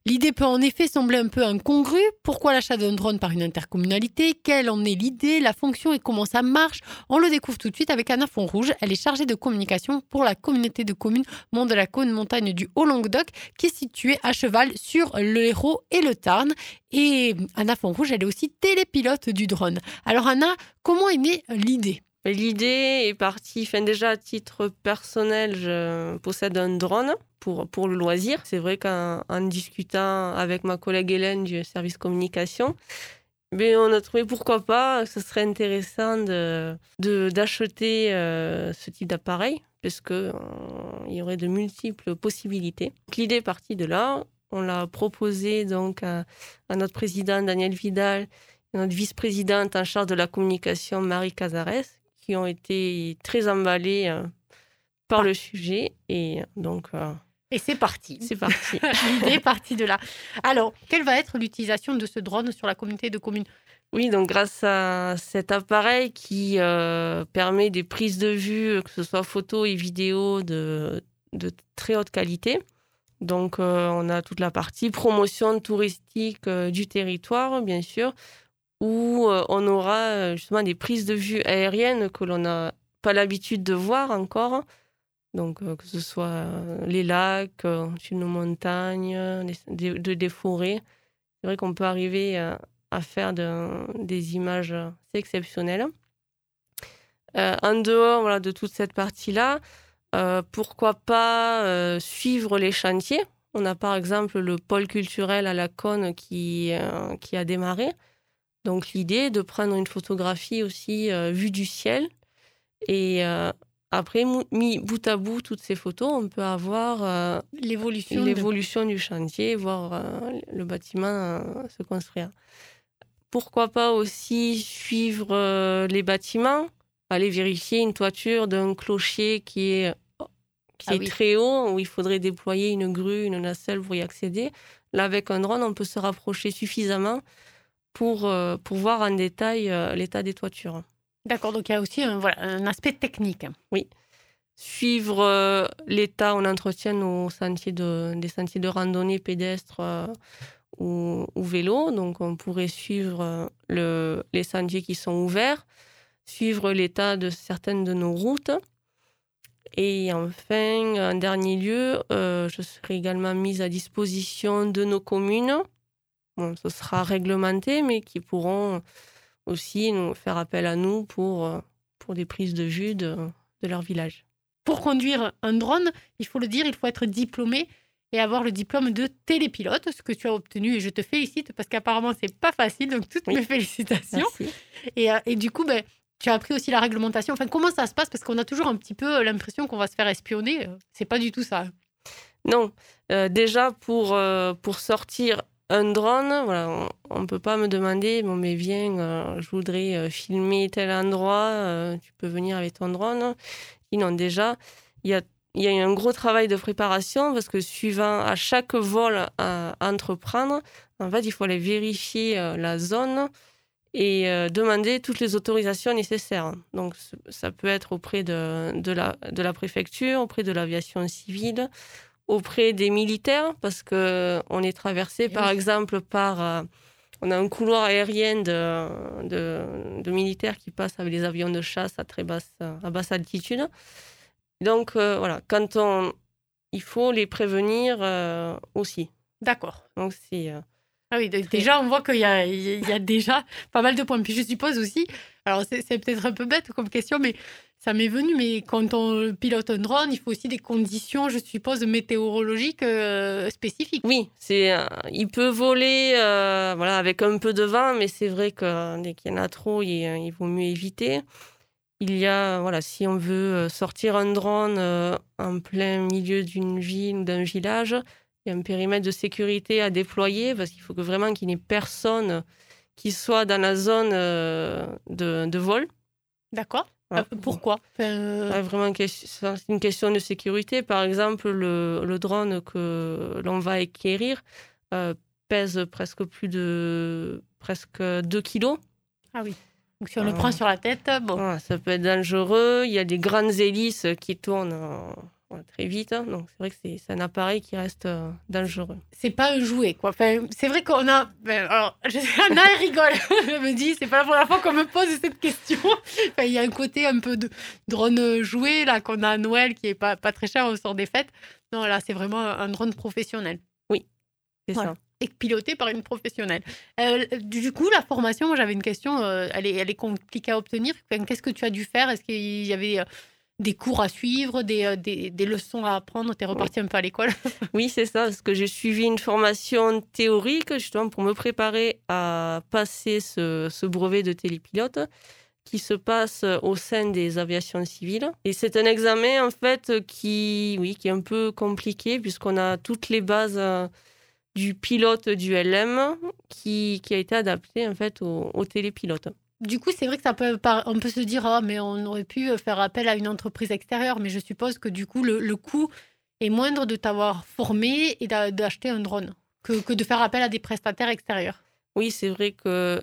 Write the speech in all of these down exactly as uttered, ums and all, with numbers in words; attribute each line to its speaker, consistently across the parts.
Speaker 1: L'idée peut en effet sembler un peu incongrue. Pourquoi l'achat d'un drone par une intercommunalité? Quelle en est l'idée, la fonction et comment ça marche? On le découvre tout de suite avec Anna Fonrouge. Elle est chargée de communication pour la communauté de communes Mont de la Cône Montagne du Haut-Languedoc qui est située à cheval sur le Hérault et le Tarn. Et Anna Fonrouge, elle est aussi télépilote du drone. Alors Anna, comment est née l'idée?
Speaker 2: L'idée est partie, enfin déjà à titre personnel, je possède un drone pour, pour le loisir. C'est vrai qu'en en discutant avec ma collègue Hélène du service communication, mais on a trouvé pourquoi pas, ce serait intéressant de, de, d'acheter euh, ce type d'appareil, parce qu'il euh, y aurait de multiples possibilités. Donc, l'idée est partie de là. On l'a proposé donc à, à notre président Daniel Vidal, et notre vice-présidente en charge de la communication Marie Cazares, qui ont été très emballés euh, par le sujet. Et donc, euh,
Speaker 1: et c'est parti.
Speaker 2: C'est parti.
Speaker 1: L'idée est partie de là. Alors, quelle va être l'utilisation de ce drone sur la communauté de communes?
Speaker 2: Oui, donc grâce à cet appareil qui euh, permet des prises de vue, que ce soit photos et vidéos de, de très haute qualité. Donc, euh, on a toute la partie promotion touristique euh, du territoire, bien sûr, où euh, on aura euh, justement des prises de vue aériennes que l'on n'a pas l'habitude de voir encore. Donc, euh, que ce soit euh, les lacs, euh, sur nos montagnes, des, des, de, des forêts. C'est vrai qu'on peut arriver euh, à faire de, des images assez exceptionnelles. Euh, en dehors voilà, de toute cette partie-là, euh, pourquoi pas euh, suivre les chantiers. On a par exemple le pôle culturel à la Cône qui, euh, qui a démarré. Donc l'idée est de prendre une photographie aussi euh, vue du ciel. Et euh, après, mis bout à bout toutes ces photos, on peut avoir euh,
Speaker 1: l'évolution,
Speaker 2: l'évolution de... du chantier, voir euh, le bâtiment euh, se construire. Pourquoi pas aussi suivre euh, les bâtiments, aller vérifier une toiture d'un clocher qui est, qui
Speaker 1: ah
Speaker 2: est
Speaker 1: oui.
Speaker 2: très haut, où il faudrait déployer une grue, une nacelle pour y accéder. Là, avec un drone, on peut se rapprocher suffisamment pour, euh, pour voir en détail euh, l'état des toitures.
Speaker 1: D'accord, donc il y a aussi un, voilà, un aspect technique.
Speaker 2: Oui. Suivre euh, l'état, on entretient nos sentiers de, des sentiers de randonnée pédestre euh, ou, ou vélo. Donc, on pourrait suivre euh, le, les sentiers qui sont ouverts, suivre l'état de certaines de nos routes. Et enfin, en dernier lieu, euh, je serai également mise à disposition de nos communes. Bon, ce sera réglementé, mais qui pourront aussi nous faire appel à nous pour, pour des prises de vue de, de leur village.
Speaker 1: Pour conduire un drone, il faut le dire, il faut être diplômé et avoir le diplôme de télépilote, ce que tu as obtenu, et je te félicite parce qu'apparemment c'est pas facile, donc toutes oui. mes félicitations. Et, et du coup, ben, tu as appris aussi la réglementation. Enfin, comment ça se passe? Parce qu'on a toujours un petit peu l'impression qu'on va se faire espionner. C'est pas du tout ça.
Speaker 2: Non, euh, déjà pour, euh, pour sortir un drone, voilà, on ne peut pas me demander, bon, mais viens, euh, je voudrais euh, filmer tel endroit, euh, tu peux venir avec ton drone. Et non, déjà, il y a, y a un gros travail de préparation parce que suivant à chaque vol à, à entreprendre, en fait, il faut aller vérifier euh, la zone et euh, demander toutes les autorisations nécessaires. Donc, ça peut être auprès de, de, la, de la préfecture, auprès de l'aviation civile, auprès des militaires, parce qu'on est traversé, par exemple, par... Euh, on a un couloir aérien de, de, de militaires qui passent avec les avions de chasse à très basse, à basse altitude. Donc, euh, voilà, quand on... Il faut les prévenir euh, aussi.
Speaker 1: D'accord.
Speaker 2: Donc, c'est... Euh,
Speaker 1: ah oui, très... déjà, on voit qu'il y a, il y a déjà pas mal de points. Puis je suppose aussi, alors c'est, c'est peut-être un peu bête comme question, mais ça m'est venu, mais quand on pilote un drone, il faut aussi des conditions, je suppose, météorologiques euh, spécifiques.
Speaker 2: Oui, c'est, euh, il peut voler euh, voilà, avec un peu de vent, mais c'est vrai que dès qu'il y en a trop, il, il vaut mieux éviter. Il y a, voilà, si on veut sortir un drone euh, en plein milieu d'une ville ou d'un village, il y a un périmètre de sécurité à déployer parce qu'il faut que vraiment qu'il n'y ait personne qui soit dans la zone euh, de, de vol.
Speaker 1: D'accord. Voilà. Euh, pourquoi
Speaker 2: euh... ouais, vraiment, c'est une question de sécurité. Par exemple, le, le drone que l'on va acquérir euh, pèse presque plus de presque deux kilos.
Speaker 1: Ah oui. Donc si on euh... le prend sur la tête, bon.
Speaker 2: Ouais, ça peut être dangereux. Il y a des grandes hélices qui tournent voilà, très vite. Hein. Donc, c'est vrai que c'est, c'est un appareil qui reste euh, dangereux.
Speaker 1: C'est pas un jouet, quoi. Enfin, c'est vrai qu'on a... Ben, alors, je... Anna, elle rigole. Elle me dit, c'est pas la première fois qu'on me pose cette question. Enfin, il y a un côté un peu de drone jouet, là, qu'on a à Noël, qui est pas, pas très cher au sort des fêtes. Non, là, c'est vraiment un drone professionnel.
Speaker 2: Oui, c'est
Speaker 1: Voilà.
Speaker 2: ça.
Speaker 1: Et piloté par une professionnelle. Euh, du coup, la formation, moi, j'avais une question, euh, elle, est, elle est compliquée à obtenir. Enfin, qu'est-ce que tu as dû faire? Est-ce qu'il y avait euh, des cours à suivre, des, euh, des, des leçons à apprendre? Tu es reparti un peu à l'école?
Speaker 2: Oui, c'est ça, parce que j'ai suivi une formation théorique, justement, pour me préparer à passer ce, ce brevet de télépilote qui se passe au sein des aviations civiles. Et c'est un examen, en fait, qui, oui, qui est un peu compliqué, puisqu'on a toutes les bases... Euh, du pilote du L M qui, qui a été adapté en fait au, au télépilote.
Speaker 1: Du coup, c'est vrai que ça peut, par- on peut se dire, ah, mais on aurait pu faire appel à une entreprise extérieure, mais je suppose que du coup, le, le coût est moindre de t'avoir formé et d'a- d'acheter un drone que, que de faire appel à des prestataires extérieurs.
Speaker 2: Oui, c'est vrai que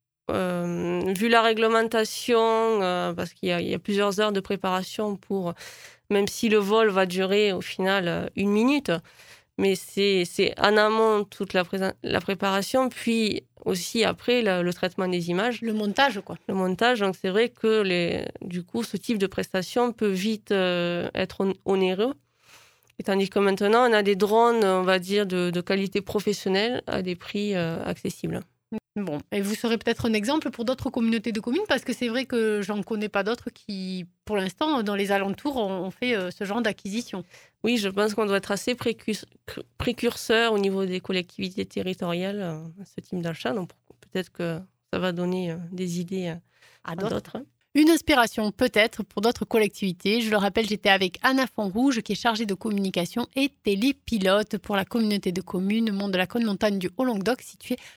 Speaker 2: euh, vu la réglementation, euh, parce qu'il y a, il y a plusieurs heures de préparation pour, même si le vol va durer au final une minute, mais c'est, c'est en amont toute la, pré- la préparation, puis aussi après le, le traitement des images.
Speaker 1: Le montage, quoi.
Speaker 2: Le montage, donc c'est vrai que les, du coup, ce type de prestation peut vite euh, être on- onéreux. Et tandis que maintenant, on a des drones, on va dire, de, de qualité professionnelle à des prix euh, accessibles.
Speaker 1: Bon, et vous serez peut-être un exemple pour d'autres communautés de communes, parce que c'est vrai que j'en connais pas d'autres qui, pour l'instant, dans les alentours, ont ont fait euh, ce genre d'acquisition.
Speaker 2: Oui, je pense qu'on doit être assez précus- précurseur au niveau des collectivités territoriales euh, à ce type d'achat. Donc peut-être que ça va donner euh, des idées euh,
Speaker 1: À
Speaker 2: à
Speaker 1: d'autres.
Speaker 2: d'autres. hein.
Speaker 1: Une inspiration peut-être pour d'autres collectivités. Je le rappelle, j'étais avec Anna Fonrouge, qui est chargée de communication et télépilote pour la communauté de communes Monde de la Côte Montagne du Haut-Languedoc, située